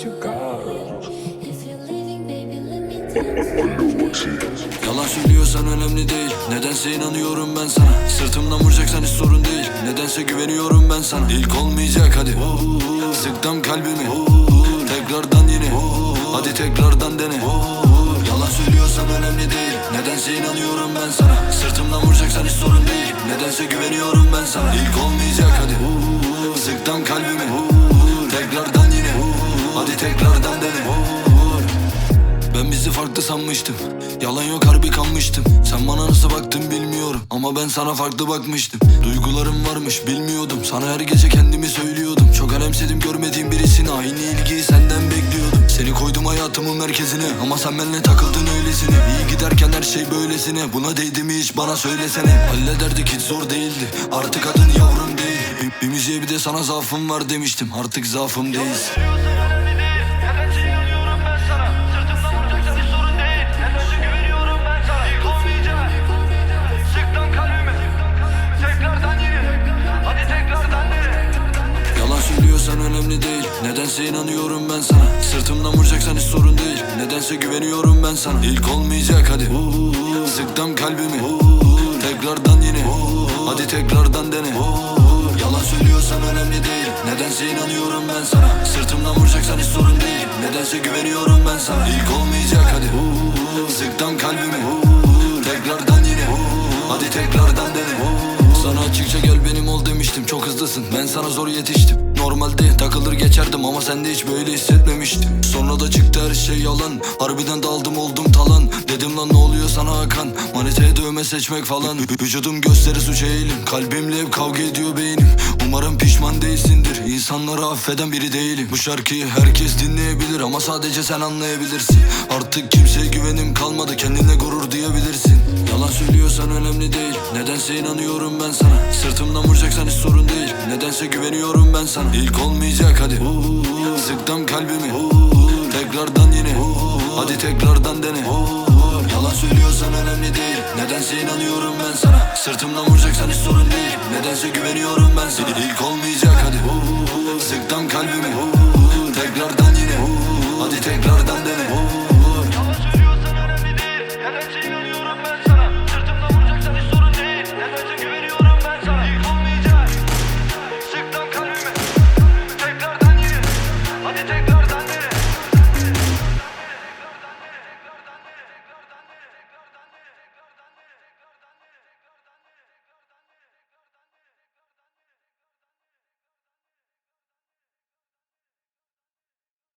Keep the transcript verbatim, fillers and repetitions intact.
you go. Yalan söylüyorsan önemli değil. Nedense inanıyorum ben sana. Sırtımdan vuracaksan hiç sorun değil. Nedense güveniyorum ben sana. İlk olmayacak hadi. Sıktım kalbimi. Tekrardan yine. Hadi tekrardan dene. Yalan söylüyorsan önemli değil. Nedense inanıyorum ben sana. Sırtımdan vuracaksan hiç sorun değil. Nedense güveniyorum ben sana. İlk olmayacak hadi. Sıktım kalbimi. Tekrardan yine. Hadi tekrardan dene. Ben bizi farklı sanmıştım. Yalan yok, harbi kanmıştım. Sen bana nasıl baktın bilmiyorum, ama ben sana farklı bakmıştım. Duygularım varmış bilmiyordum. Sana her gece kendimi söylüyordum. Çok önemsedim görmediğim birisini. Aynı ilgiyi senden bekliyordum. Seni koydum hayatımın merkezine, ama sen benimle takıldın öylesine. İyi giderken her şey böylesine. Buna değdi mi hiç bana söylesene. Hallederdik, hiç zor değildi. Artık adın yavrum değil. Bir, bir müziğe bir de sana zaafım var demiştim. Artık zaafım değil. Söylüyorsan önemli değil. Nedense inanıyorum ben sana. Sırtımdan vuracaksan hiç sorun değil. Nedense güveniyorum ben sana. İlk olmayacak hadi. Sıktım kalbimi. Tekrardan yine. Hadi tekrardan dene. Yalan söylüyorsan önemli değil. Nedense inanıyorum ben sana. Sırtımdan vuracaksan hiç sorun değil. Nedense güveniyorum ben sana. İlk olmayacak hadi. Sıktım kalbimi. Tekrardan yine. Hadi tekrardan dene. Sana açıkça gel benim ol demiştim. Çok hızlısın, ben sana zor yetiştim. Normalde takılır geçerdim, ama sende hiç böyle hissetmemiştim. Sonra da çıktı her şey yalan. Harbiden daldım oldum talan. Dedim lan ne oluyor sana Hakan? Maniteye dövme seçmek falan. Vücudum gösteri suç eğilim. Kalbimle hep kavga ediyor beynim. Umarım pişman değilsindir. İnsanları affeden biri değilim. Bu şarkıyı herkes dinleyebilir, ama sadece sen anlayabilirsin. Artık kimseye güvenim kalmadı. Kendine gurur duyabilirsin. Yalan söylüyorsan önemli değil. Nedense inanıyorum ben sana. Sırtımdan vuracaksan hiç sorun değil. Nedense güveniyorum ben sana. İlk olmayacak hadi. Sıktım kalbimi. Tekrardan yine. Hadi tekrardan dene. Yalan söylüyorsan önemli değil. Nedense inanıyorum ben sana. Sırtımdan vuracaksan hiç sorun değil. Nedense güveniyorum ben sana. İlk olmayacak hadi. Sıktım kalbimi. Tekrardan yine. Hadi tekrardan dene.